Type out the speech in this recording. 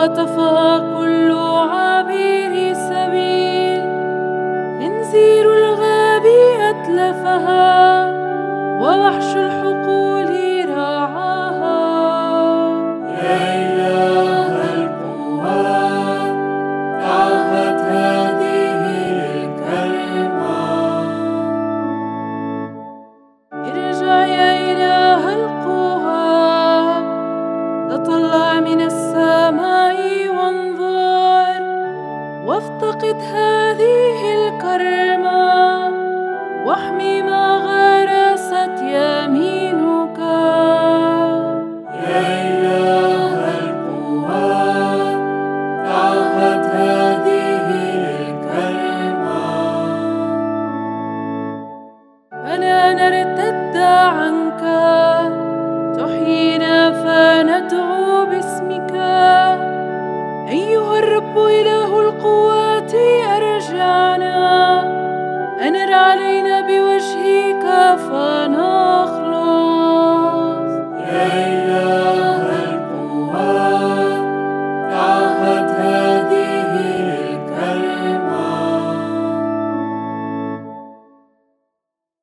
خطفها كل عابر سبيل، خنزير الغابي أتلفها ووحش الحقول رعاها. يا إله القوات تعهد هذه الكلمة. ارجع يا إله القوات، تطلع من السماء وانظر، وافتقد هذه الكرمة، واحمي ما غرست يمينك. يا إله القوات تعهد هذه الكلمة. فلا نرتد عنك، تحيينا فندعو